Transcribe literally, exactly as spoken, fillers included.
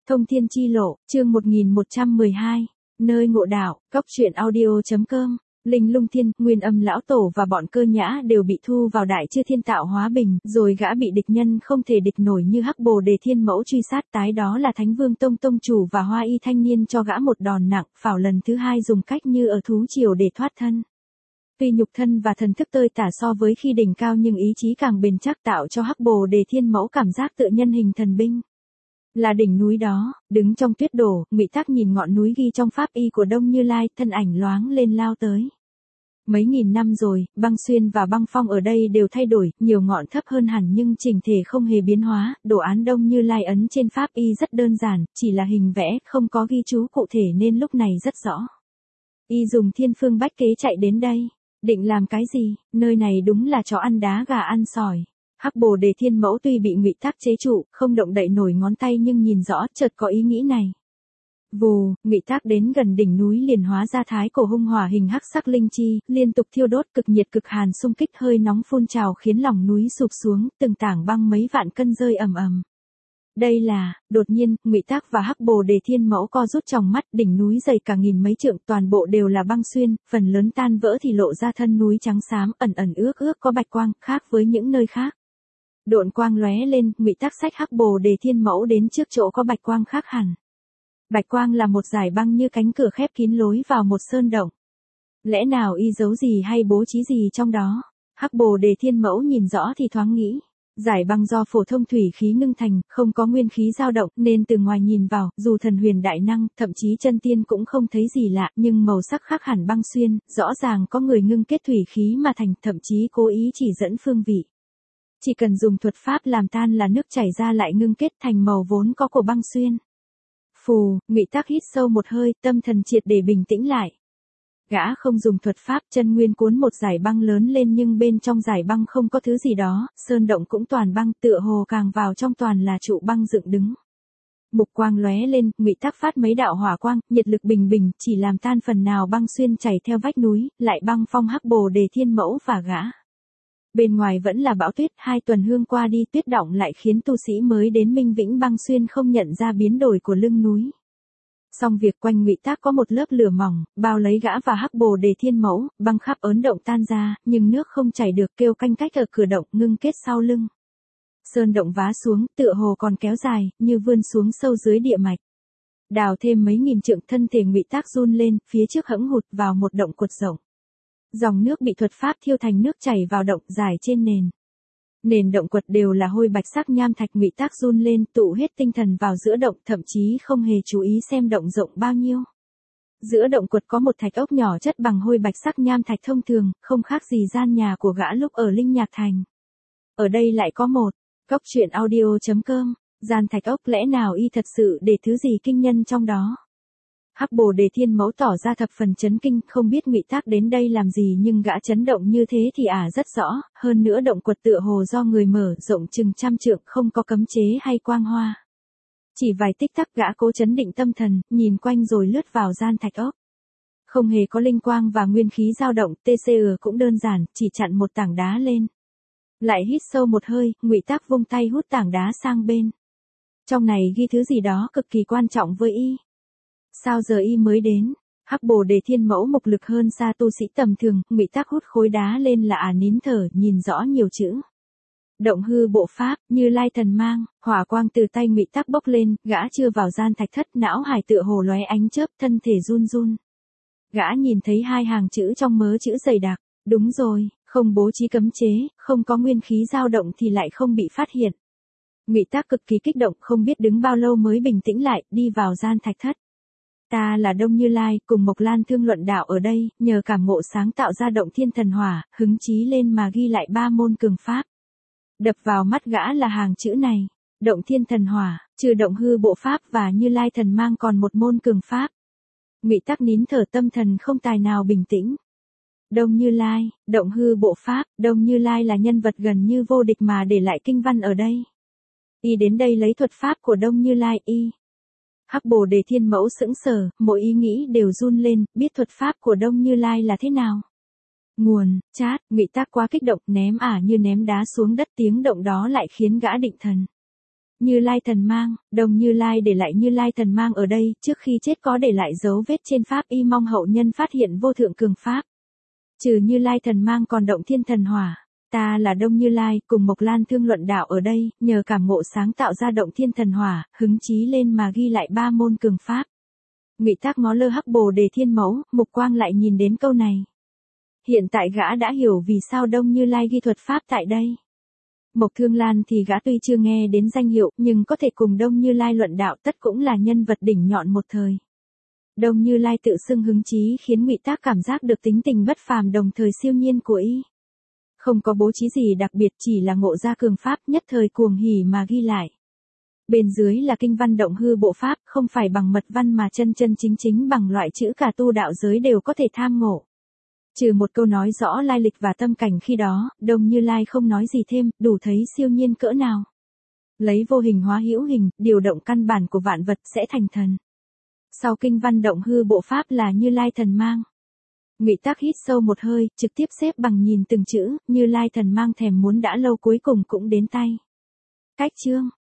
Thông Thiên Chi Lộ, chương một nghìn một trăm mười hai, nơi ngộ đạo, cóc truyện audio.com, Linh Lung Thiên, Nguyên Âm Lão Tổ và bọn Cơ Nhã đều bị thu vào Đại Chư Thiên Tạo Hóa Bình, rồi gã bị địch nhân không thể địch nổi như Hắc Bồ Đề Thiên Mẫu truy sát tái đó là Thánh Vương Tông Tông Chủ và Hoa Y Thanh Niên cho gã một đòn nặng, phảo lần thứ hai dùng cách như ở thú triều để thoát thân. Tuy nhục thân và thần thức tơi tả so với khi đỉnh cao nhưng ý chí càng bền chắc tạo cho Hắc Bồ Đề Thiên Mẫu cảm giác tự nhân hình thần binh. Là đỉnh núi đó, đứng trong tuyết đổ, Ngụy Tắc nhìn ngọn núi ghi trong pháp y của Đông Như Lai, thân ảnh loáng lên lao tới. Mấy nghìn năm rồi, băng xuyên và băng phong ở đây đều thay đổi, nhiều ngọn thấp hơn hẳn nhưng chỉnh thể không hề biến hóa, đồ án Đông Như Lai ấn trên pháp y rất đơn giản, chỉ là hình vẽ, không có ghi chú cụ thể nên lúc này rất rõ. Y dùng thiên phương bách kế chạy đến đây, định làm cái gì, nơi này đúng là chó ăn đá gà ăn sỏi. Hắc Bồ Đề Thiên Mẫu tuy bị Ngụy Tắc chế trụ, không động đậy nổi ngón tay nhưng nhìn rõ, chợt có ý nghĩ này. Vù, Ngụy Tắc đến gần đỉnh núi liền hóa ra thái cổ hung hỏa hình hắc sắc linh chi, liên tục thiêu đốt cực nhiệt cực hàn xung kích hơi nóng phun trào khiến lòng núi sụp xuống, từng tảng băng mấy vạn cân rơi ầm ầm. Đây là, đột nhiên, Ngụy Tắc và Hắc Bồ Đề Thiên Mẫu co rút tròng mắt, đỉnh núi dày cả nghìn mấy trượng, toàn bộ đều là băng xuyên, phần lớn tan vỡ thì lộ ra thân núi trắng xám, ẩn ẩn ước ước có bạch quang, khác với những nơi khác. Độn quang lóe lên, Ngụy Tắc xách Hắc Bồ Đề Thiên Mẫu đến trước chỗ có bạch quang khác hẳn. Bạch quang là một dải băng như cánh cửa khép kín lối vào một sơn động. Lẽ nào y giấu gì hay bố trí gì trong đó? Hắc Bồ Đề Thiên Mẫu nhìn rõ thì thoáng nghĩ. Dải băng do phổ thông thủy khí ngưng thành, không có nguyên khí dao động, nên từ ngoài nhìn vào, dù thần huyền đại năng, thậm chí chân tiên cũng không thấy gì lạ, nhưng màu sắc khác hẳn băng xuyên, rõ ràng có người ngưng kết thủy khí mà thành, thậm chí cố ý chỉ dẫn phương vị. Chỉ cần dùng thuật pháp làm tan là nước chảy ra lại ngưng kết thành màu vốn có của băng xuyên. Phù, Ngụy Tắc hít sâu một hơi, tâm thần triệt để bình tĩnh lại. Gã không dùng thuật pháp, chân nguyên cuốn một dải băng lớn lên nhưng bên trong dải băng không có thứ gì đó, sơn động cũng toàn băng, tựa hồ càng vào trong toàn là trụ băng dựng đứng. Mục quang lóe lên, Ngụy Tắc phát mấy đạo hỏa quang, nhiệt lực bình bình, chỉ làm tan phần nào băng xuyên chảy theo vách núi, lại băng phong Hắc Bồ Đề Thiên Mẫu và gã. Bên ngoài vẫn là bão tuyết, hai tuần hương qua đi tuyết đọng lại khiến tu sĩ mới đến Minh Vĩnh băng xuyên không nhận ra biến đổi của lưng núi. Xong việc quanh Ngụy Tắc có một lớp lửa mỏng, bao lấy gã và Hắc Bồ Đề Thiên Mẫu, băng khắp ớn động tan ra, nhưng nước không chảy được, kêu canh cách ở cửa động ngưng kết sau lưng. Sơn động vá xuống, tựa hồ còn kéo dài, như vươn xuống sâu dưới địa mạch. Đào thêm mấy nghìn trượng, thân thể Ngụy Tắc run lên, phía trước hẫng hụt vào một động quật rộng. Dòng nước bị thuật pháp thiêu thành nước chảy vào động dài trên nền. Nền động quật đều là hôi bạch sắc nham thạch. Ngụy Tắc run lên, tụ hết tinh thần vào giữa động, thậm chí không hề chú ý xem động rộng bao nhiêu. Giữa động quật có một thạch ốc nhỏ chất bằng hôi bạch sắc nham thạch thông thường, không khác gì gian nhà của gã lúc ở Linh Nhạc Thành. Ở đây lại có một, cóc truyện audio.com, gian thạch ốc, lẽ nào y thật sự để thứ gì kinh nhân trong đó? Hắc Bồ Đề Thiên Mẫu tỏ ra thập phần chấn kinh, không biết Ngụy Tắc đến đây làm gì nhưng gã chấn động như thế thì ả rất rõ, hơn nữa động quật tựa hồ do người mở, rộng chừng trăm trượng, không có cấm chế hay quang hoa. Chỉ vài tích tắc gã cố chấn định tâm thần, nhìn quanh rồi lướt vào gian thạch ốc. Không hề có linh quang và nguyên khí dao động, tê xê cũng đơn giản, chỉ chặn một tảng đá lên. Lại hít sâu một hơi, Ngụy Tắc vung tay hút tảng đá sang bên. Trong này ghi thứ gì đó cực kỳ quan trọng với y. Sao giờ y mới đến? Hắc Bồ Đề Thiên Mẫu mục lực hơn xa tu sĩ tầm thường, Ngụy Tắc hút khối đá lên là ả nín thở, nhìn rõ nhiều chữ. Động hư bộ pháp, Như Lai thần mang, hỏa quang từ tay Ngụy Tắc bốc lên, gã chưa vào gian thạch thất, não hải tựa hồ lóe ánh chớp, thân thể run run. Gã nhìn thấy hai hàng chữ trong mớ chữ dày đặc, đúng rồi, không bố trí cấm chế, không có nguyên khí dao động thì lại không bị phát hiện. Ngụy Tắc cực kỳ kích động, không biết đứng bao lâu mới bình tĩnh lại, đi vào gian thạch thất. Ta là Đông Như Lai, cùng Mộc Lan thương luận đạo ở đây, nhờ cảm ngộ sáng tạo ra động thiên thần hỏa, hứng chí lên mà ghi lại ba môn cường pháp. Đập vào mắt gã là hàng chữ này, động thiên thần hỏa, trừ động hư bộ pháp và Như Lai thần mang còn một môn cường pháp. Ngụy Tắc nín thở, tâm thần không tài nào bình tĩnh. Đông Như Lai, động hư bộ pháp, Đông Như Lai là nhân vật gần như vô địch mà để lại kinh văn ở đây. Y đến đây lấy thuật pháp của Đông Như Lai, y. Hắc Bồ Đề Thiên Mẫu sững sờ, mỗi ý nghĩ đều run lên, biết thuật pháp của Đông Như Lai là thế nào. Nguồn, chát, Ngụy Tắc quá kích động, ném ả như ném đá xuống đất, tiếng động đó lại khiến gã định thần. Như Lai thần mang, Đông Như Lai để lại Như Lai thần mang ở đây, trước khi chết có để lại dấu vết trên pháp y, mong hậu nhân phát hiện vô thượng cường pháp. Trừ Như Lai thần mang còn động thiên thần hỏa. Ta là Đông Như Lai, cùng Mộc Lan thương luận đạo ở đây, nhờ cảm ngộ sáng tạo ra động thiên thần hỏa, hứng chí lên mà ghi lại ba môn cường pháp. Ngụy Tác ngó lơ hắc bồ đề thiên mẫu, mục quang lại nhìn đến câu này. Hiện tại gã đã hiểu vì sao Đông Như Lai ghi thuật pháp tại đây. Mộc Thương Lan thì gã tuy chưa nghe đến danh hiệu, nhưng có thể cùng Đông Như Lai luận đạo, tất cũng là nhân vật đỉnh nhọn một thời. Đông Như Lai tự xưng hứng chí khiến Ngụy Tác cảm giác được tính tình bất phàm đồng thời siêu nhiên của y. Không có bố trí gì đặc biệt, chỉ là ngộ ra cường pháp, nhất thời cuồng hỉ mà ghi lại. Bên dưới là kinh văn động hư bộ pháp, không phải bằng mật văn mà chân chân chính chính bằng loại chữ cả tu đạo giới đều có thể tham ngộ. Trừ một câu nói rõ lai lịch và tâm cảnh khi đó, Đông Như Lai không nói gì thêm, đủ thấy siêu nhiên cỡ nào. Lấy vô hình hóa hữu hình, điều động căn bản của vạn vật sẽ thành thần. Sau kinh văn động hư bộ pháp là Như Lai thần mang. Ngụy Tác hít sâu một hơi, trực tiếp xếp bằng nhìn từng chữ, Như Lai thần mang thèm muốn đã lâu cuối cùng cũng đến tay. Cách chương